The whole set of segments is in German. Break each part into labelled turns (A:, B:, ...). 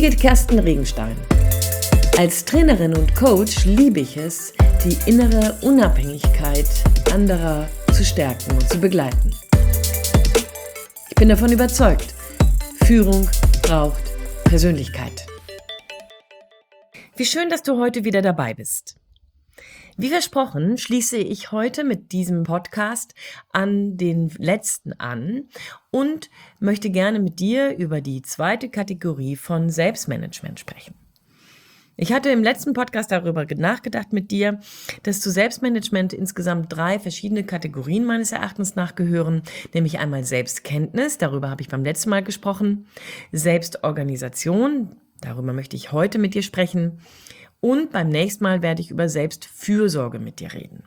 A: Birgit Kersten Regenstein. Als Trainerin und Coach liebe ich es, die innere Unabhängigkeit anderer zu stärken und zu begleiten. Ich bin davon überzeugt, Führung braucht Persönlichkeit. Wie schön, dass du heute wieder dabei bist. Wie versprochen, schließe ich heute mit diesem Podcast an den letzten an und möchte gerne mit dir über die zweite Kategorie von Selbstmanagement sprechen. Ich hatte im letzten Podcast darüber nachgedacht mit dir, dass zu Selbstmanagement insgesamt 3 verschiedene Kategorien meines Erachtens nach gehören, nämlich einmal Selbstkenntnis, darüber habe ich beim letzten Mal gesprochen, Selbstorganisation, darüber möchte ich heute mit dir sprechen, und beim nächsten Mal werde ich über Selbstfürsorge mit dir reden.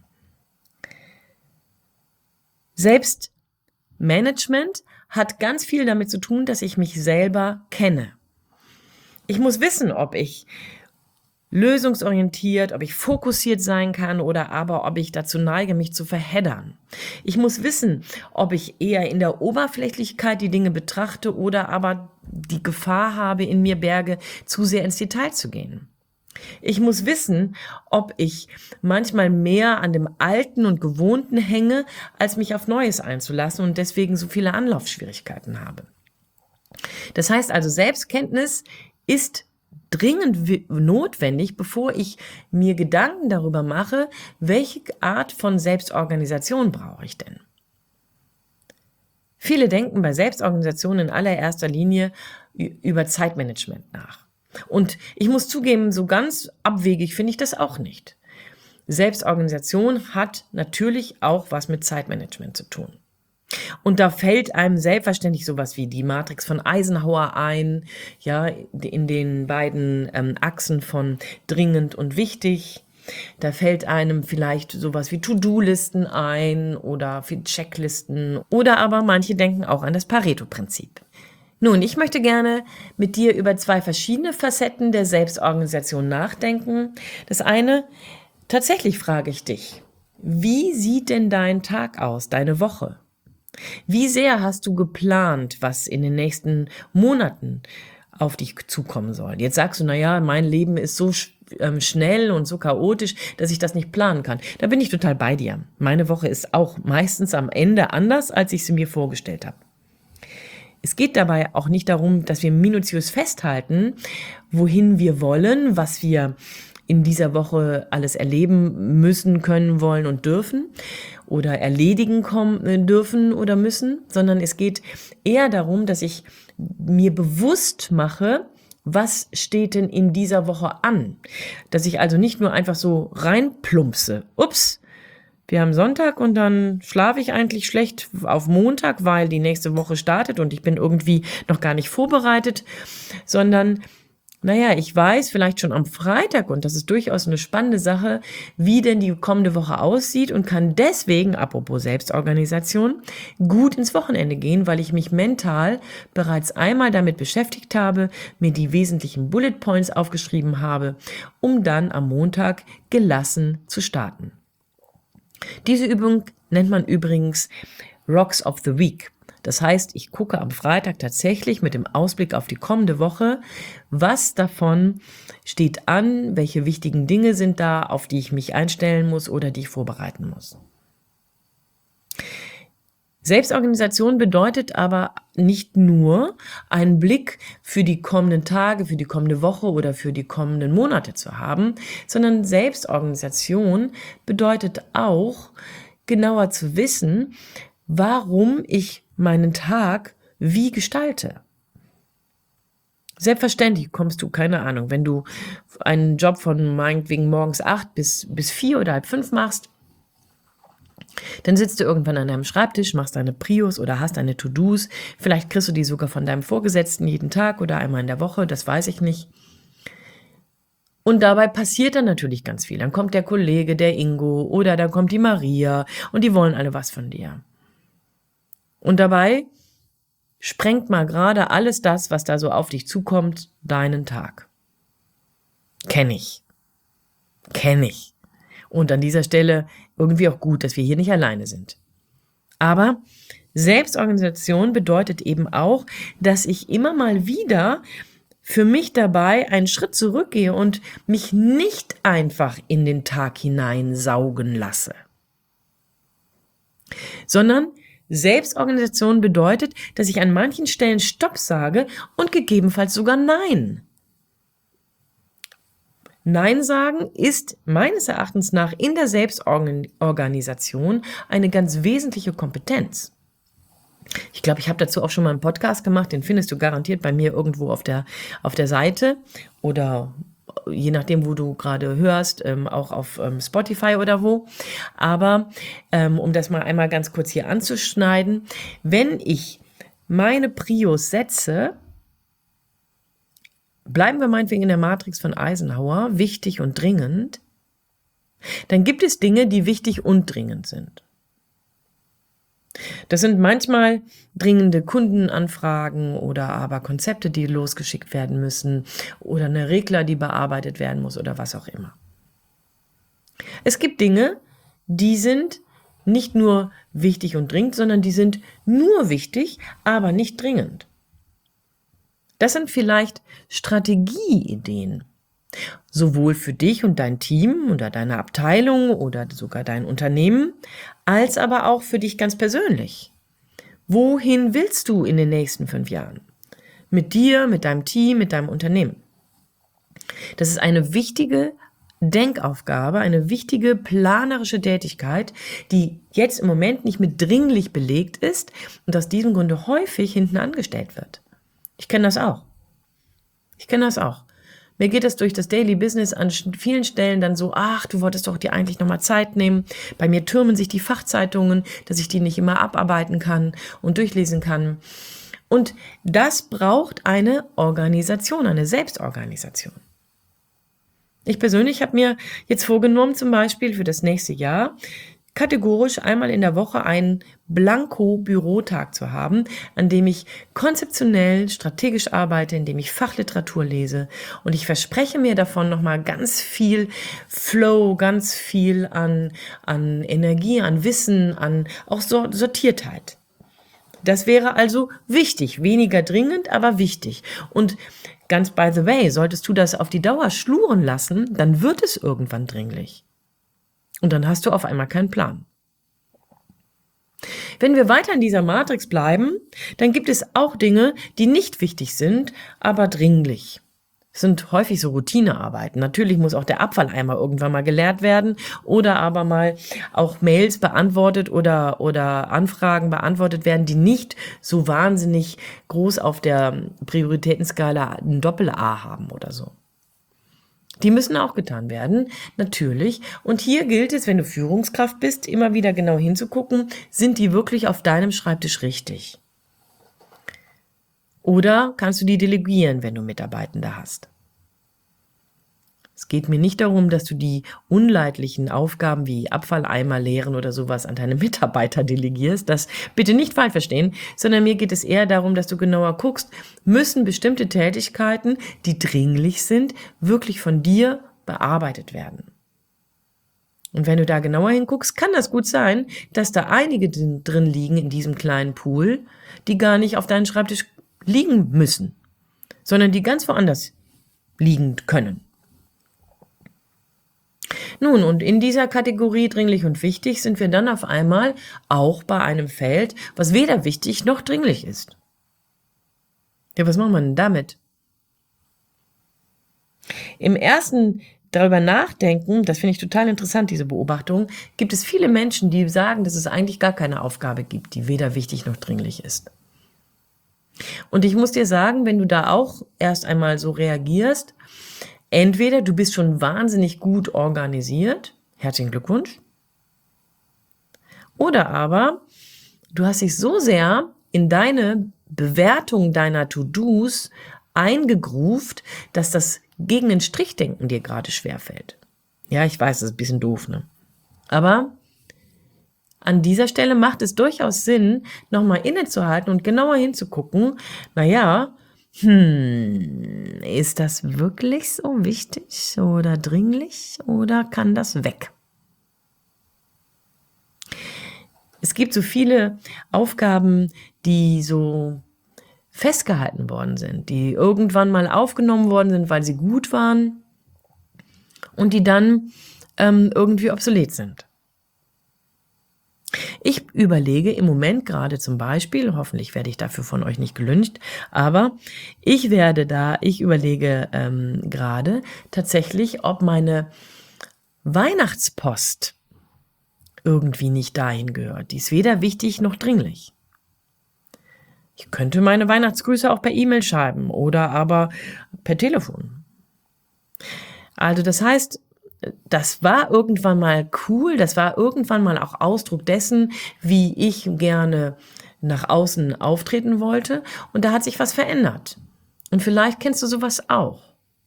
A: Selbstmanagement hat ganz viel damit zu tun, dass ich mich selber kenne. Ich muss wissen, ob ich lösungsorientiert, ob ich fokussiert sein kann oder aber ob ich dazu neige, mich zu verheddern. Ich muss wissen, ob ich eher in der Oberflächlichkeit die Dinge betrachte oder aber die Gefahr habe, in mir berge, zu sehr ins Detail zu gehen. Ich muss wissen, ob ich manchmal mehr an dem Alten und Gewohnten hänge, als mich auf Neues einzulassen und deswegen so viele Anlaufschwierigkeiten habe. Das heißt also, Selbstkenntnis ist dringend notwendig, bevor ich mir Gedanken darüber mache, welche Art von Selbstorganisation brauche ich denn. Viele denken bei Selbstorganisation in allererster Linie über Zeitmanagement nach. Und ich muss zugeben, so ganz abwegig finde ich das auch nicht. Selbstorganisation hat natürlich auch was mit Zeitmanagement zu tun. Und da fällt einem selbstverständlich sowas wie die Matrix von Eisenhower ein, ja, in den beiden Achsen von dringend und wichtig. Da fällt einem vielleicht sowas wie To-Do-Listen ein oder wie Checklisten oder aber manche denken auch an das Pareto-Prinzip. Nun, ich möchte gerne mit dir über 2 verschiedene Facetten der Selbstorganisation nachdenken. Das eine, tatsächlich frage ich dich, wie sieht denn dein Tag aus, deine Woche? Wie sehr hast du geplant, was in den nächsten Monaten auf dich zukommen soll? Jetzt sagst du, naja, mein Leben ist so schnell und so chaotisch, dass ich das nicht planen kann. Da bin ich total bei dir. Meine Woche ist auch meistens am Ende anders, als ich sie mir vorgestellt habe. Es geht dabei auch nicht darum, dass wir minutiös festhalten, wohin wir wollen, was wir in dieser Woche alles erleben müssen, können, wollen und dürfen oder erledigen dürfen oder müssen, sondern es geht eher darum, dass ich mir bewusst mache, was steht denn in dieser Woche an? Dass ich also nicht nur einfach so reinplumpse. Ups, wir haben Sonntag und dann schlafe ich eigentlich schlecht auf Montag, weil die nächste Woche startet und ich bin irgendwie noch gar nicht vorbereitet, sondern naja, ich weiß vielleicht schon am Freitag, und das ist durchaus eine spannende Sache, wie denn die kommende Woche aussieht und kann deswegen, apropos Selbstorganisation, gut ins Wochenende gehen, weil ich mich mental bereits einmal damit beschäftigt habe, mir die wesentlichen Bullet Points aufgeschrieben habe, um dann am Montag gelassen zu starten. Diese Übung nennt man übrigens Rocks of the Week. Das heißt, ich gucke am Freitag tatsächlich mit dem Ausblick auf die kommende Woche, was davon steht an, welche wichtigen Dinge sind da, auf die ich mich einstellen muss oder die ich vorbereiten muss. Selbstorganisation bedeutet aber nicht nur, einen Blick für die kommenden Tage, für die kommende Woche oder für die kommenden Monate zu haben, sondern Selbstorganisation bedeutet auch, genauer zu wissen, warum ich meinen Tag wie gestalte. Selbstverständlich kommst du, keine Ahnung, wenn du einen Job von meinetwegen morgens 8 bis 4 oder halb 5 machst, dann sitzt du irgendwann an deinem Schreibtisch, machst deine Prios oder hast deine To-Dos. Vielleicht kriegst du die sogar von deinem Vorgesetzten jeden Tag oder einmal in der Woche, das weiß ich nicht. Und dabei passiert dann natürlich ganz viel. Dann kommt der Kollege, der Ingo, oder dann kommt die Maria und die wollen alle was von dir. Und dabei sprengt mal gerade alles das, was da so auf dich zukommt, deinen Tag. Kenn ich. Und an dieser Stelle irgendwie auch gut, dass wir hier nicht alleine sind. Aber Selbstorganisation bedeutet eben auch, dass ich immer mal wieder für mich dabei einen Schritt zurückgehe und mich nicht einfach in den Tag hineinsaugen lasse, sondern Selbstorganisation bedeutet, dass ich an manchen Stellen Stopp sage und gegebenenfalls sogar Nein. Nein sagen ist meines Erachtens nach in der Selbstorganisation eine ganz wesentliche Kompetenz. Ich glaube, ich habe dazu auch schon mal einen Podcast gemacht, den findest du garantiert bei mir irgendwo auf der Seite oder je nachdem, wo du gerade hörst, auch auf Spotify oder wo. Aber um das mal einmal ganz kurz hier anzuschneiden, wenn ich meine Prios setze, bleiben wir meinetwegen in der Matrix von Eisenhower, wichtig und dringend, dann gibt es Dinge, die wichtig und dringend sind. Das sind manchmal dringende Kundenanfragen oder aber Konzepte, die losgeschickt werden müssen oder eine Regler, die bearbeitet werden muss oder was auch immer. Es gibt Dinge, die sind nicht nur wichtig und dringend, sondern die sind nur wichtig, aber nicht dringend. Das sind vielleicht Strategieideen, sowohl für dich und dein Team oder deine Abteilung oder sogar dein Unternehmen, als aber auch für dich ganz persönlich. Wohin willst du in den nächsten 5 Jahren? Mit dir, mit deinem Team, mit deinem Unternehmen. Das ist eine wichtige Denkaufgabe, eine wichtige planerische Tätigkeit, die jetzt im Moment nicht mit dringlich belegt ist und aus diesem Grunde häufig hinten angestellt wird. Ich kenne das auch. Mir geht es durch das Daily Business an vielen Stellen dann so, ach, du wolltest doch dir eigentlich nochmal Zeit nehmen. Bei mir türmen sich die Fachzeitungen, dass ich die nicht immer abarbeiten kann und durchlesen kann. Und das braucht eine Organisation, eine Selbstorganisation. Ich persönlich habe mir jetzt vorgenommen, zum Beispiel für das nächste Jahr, kategorisch einmal in der Woche einen Blanko-Bürotag zu haben, an dem ich konzeptionell, strategisch arbeite, in dem ich Fachliteratur lese. Und ich verspreche mir davon nochmal ganz viel Flow, ganz viel an Energie, an Wissen, an auch Sortiertheit. Das wäre also wichtig, weniger dringend, aber wichtig. Und ganz by the way, solltest du das auf die Dauer schluren lassen, dann wird es irgendwann dringlich. Und dann hast du auf einmal keinen Plan. Wenn wir weiter in dieser Matrix bleiben, dann gibt es auch Dinge, die nicht wichtig sind, aber dringlich. Es sind häufig so Routinearbeiten. Natürlich muss auch der Abfalleimer irgendwann mal geleert werden oder aber mal auch Mails beantwortet oder Anfragen beantwortet werden, die nicht so wahnsinnig groß auf der Prioritätenskala ein Doppel-A haben oder so. Die müssen auch getan werden, natürlich. Und hier gilt es, wenn du Führungskraft bist, immer wieder genau hinzugucken, sind die wirklich auf deinem Schreibtisch richtig? Oder kannst du die delegieren, wenn du Mitarbeitende hast? Es geht mir nicht darum, dass du die unleidlichen Aufgaben wie Abfalleimer leeren oder sowas an deine Mitarbeiter delegierst. Das bitte nicht falsch verstehen, sondern mir geht es eher darum, dass du genauer guckst, müssen bestimmte Tätigkeiten, die dringlich sind, wirklich von dir bearbeitet werden. Und wenn du da genauer hinguckst, kann das gut sein, dass da einige drin liegen in diesem kleinen Pool, die gar nicht auf deinem Schreibtisch liegen müssen, sondern die ganz woanders liegen können. Nun, und in dieser Kategorie dringlich und wichtig sind wir dann auf einmal auch bei einem Feld, was weder wichtig noch dringlich ist. Ja, was macht man denn damit? Im ersten darüber nachdenken, das finde ich total interessant, diese Beobachtung, gibt es viele Menschen, die sagen, dass es eigentlich gar keine Aufgabe gibt, die weder wichtig noch dringlich ist. Und ich muss dir sagen, wenn du da auch erst einmal so reagierst, entweder du bist schon wahnsinnig gut organisiert, herzlichen Glückwunsch, oder aber du hast dich so sehr in deine Bewertung deiner To-Dos eingegroovt, dass das gegen den Strichdenken dir gerade schwerfällt. Ja, ich weiß, das ist ein bisschen doof, ne? Aber an dieser Stelle macht es durchaus Sinn, nochmal innezuhalten und genauer hinzugucken, ist das wirklich so wichtig oder dringlich oder kann das weg? Es gibt so viele Aufgaben, die so festgehalten worden sind, die irgendwann mal aufgenommen worden sind, weil sie gut waren und die dann irgendwie obsolet sind. Ich überlege im Moment gerade zum Beispiel, hoffentlich werde ich dafür von euch nicht gelyncht, aber ich überlege gerade tatsächlich, ob meine Weihnachtspost irgendwie nicht dahin gehört. Die ist weder wichtig noch dringlich. Ich könnte meine Weihnachtsgrüße auch per E-Mail schreiben oder aber per Telefon. Also das heißt, das war irgendwann mal cool, das war irgendwann mal auch Ausdruck dessen, wie ich gerne nach außen auftreten wollte, und da hat sich was verändert. Und vielleicht kennst du sowas auch.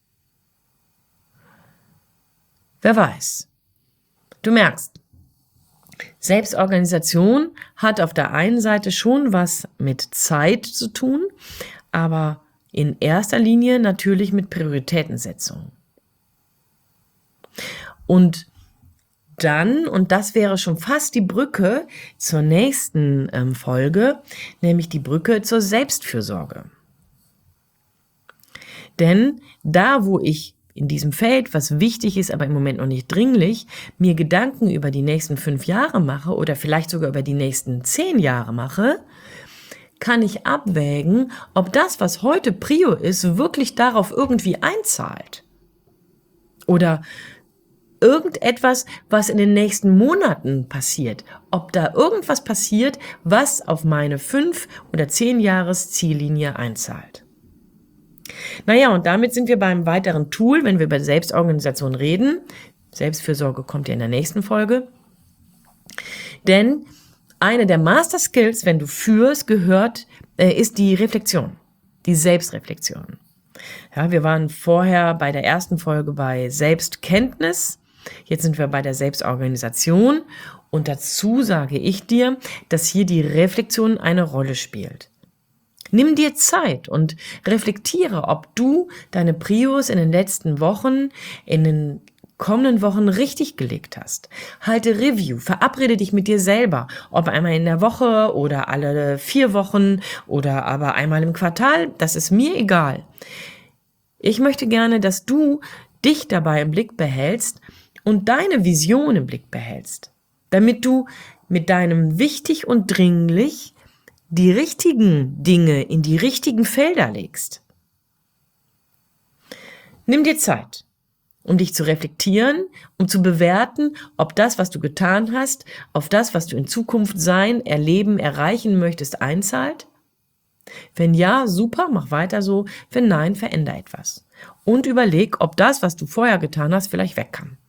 A: Wer weiß. Du merkst, Selbstorganisation hat auf der einen Seite schon was mit Zeit zu tun, aber in erster Linie natürlich mit Prioritätensetzung. Und dann, und das wäre schon fast die Brücke zur nächsten Folge, nämlich die Brücke zur Selbstfürsorge. Denn da, wo ich in diesem Feld, was wichtig ist, aber im Moment noch nicht dringlich, mir Gedanken über die nächsten 5 Jahre mache oder vielleicht sogar über die nächsten 10 Jahre mache, kann ich abwägen, ob das, was heute Prio ist, wirklich darauf irgendwie einzahlt. Oder irgendetwas, was in den nächsten Monaten passiert, ob da irgendwas passiert, was auf meine 5 oder 10 Jahres Ziellinie einzahlt. Naja, und damit sind wir beim weiteren Tool, wenn wir über Selbstorganisation reden. Selbstfürsorge kommt ja in der nächsten Folge. Denn eine der Master Skills, wenn du führst, ist die Reflexion, die Selbstreflexion. Ja, wir waren vorher bei der ersten Folge bei Selbstkenntnis. Jetzt sind wir bei der Selbstorganisation. Und dazu sage ich dir, dass hier die Reflexion eine Rolle spielt. Nimm dir Zeit und reflektiere, ob du deine Prios in den letzten Wochen, in den kommenden Wochen richtig gelegt hast. Halte Review, verabrede dich mit dir selber, ob einmal in der Woche oder alle 4 Wochen oder aber einmal im Quartal, das ist mir egal. Ich möchte gerne, dass du dich dabei im Blick behältst und deine Vision im Blick behältst, damit du mit deinem wichtig und dringlich die richtigen Dinge in die richtigen Felder legst. Nimm dir Zeit, um dich zu reflektieren, um zu bewerten, ob das, was du getan hast, auf das, was du in Zukunft sein, erleben, erreichen möchtest, einzahlt. Wenn ja, super, mach weiter so. Wenn nein, veränder etwas. Und überleg, ob das, was du vorher getan hast, vielleicht weg kann.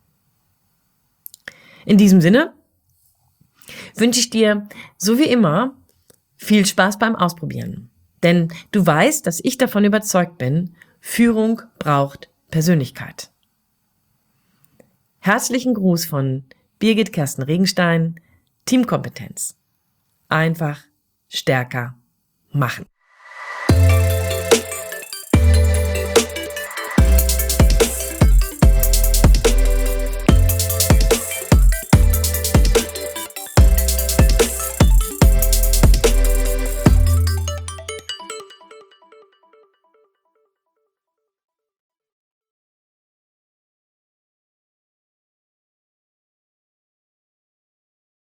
A: In diesem Sinne wünsche ich dir, so wie immer, viel Spaß beim Ausprobieren. Denn du weißt, dass ich davon überzeugt bin, Führung braucht Persönlichkeit. Herzlichen Gruß von Birgit Kersten Regenstein, Teamkompetenz. Einfach stärker machen.